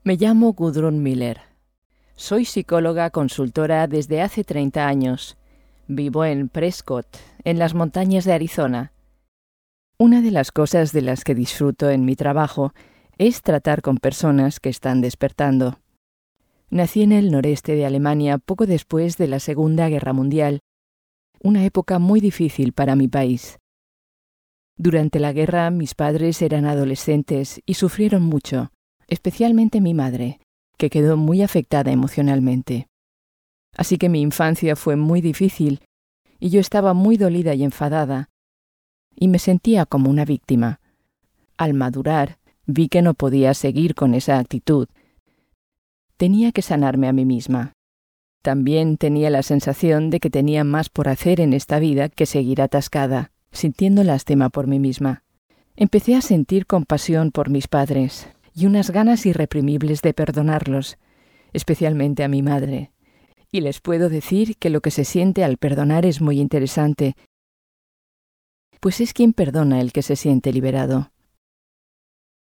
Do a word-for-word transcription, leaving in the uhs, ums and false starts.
Me llamo Gudrun Miller. Soy psicóloga consultora desde hace treinta años. Vivo en Prescott, en las montañas de Arizona. Una de las cosas de las que disfruto en mi trabajo es tratar con personas que están despertando. Nací en el noreste de Alemania poco después de la Segunda Guerra Mundial, una época muy difícil para mi país. Durante la guerra mis padres eran adolescentes y sufrieron mucho, especialmente mi madre, que quedó muy afectada emocionalmente. Así que mi infancia fue muy difícil y yo estaba muy dolida y enfadada, y me sentía como una víctima. Al madurar, vi que no podía seguir con esa actitud. Tenía que sanarme a mí misma. También tenía la sensación de que tenía más por hacer en esta vida que seguir atascada, sintiendo lástima por mí misma. Empecé a sentir compasión por mis padres y unas ganas irreprimibles de perdonarlos, especialmente a mi madre. Y les puedo decir que lo que se siente al perdonar es muy interesante, pues es quien perdona el que se siente liberado.